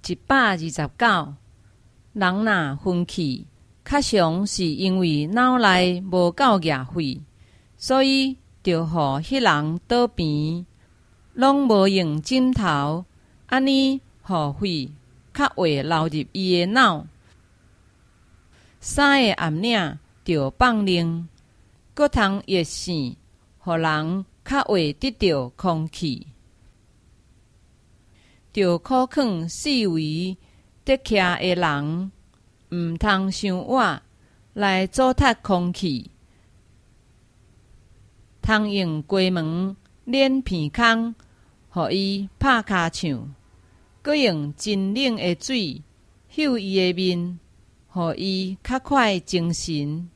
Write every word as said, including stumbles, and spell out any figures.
一百二十九，人若分气，较常是因为脑内无够液血，所以就予迄人倒边，拢无用枕头，安尼予血较会流入伊的脑。三个暗领就放冷，搁通热醒，予人较会得到空气。着可劝四围得徛的人，毋通伤晚来阻塞空气。通用关门捻鼻孔，予伊拍骹唱，搁用真冷的水嗅伊的面，予伊较快精神。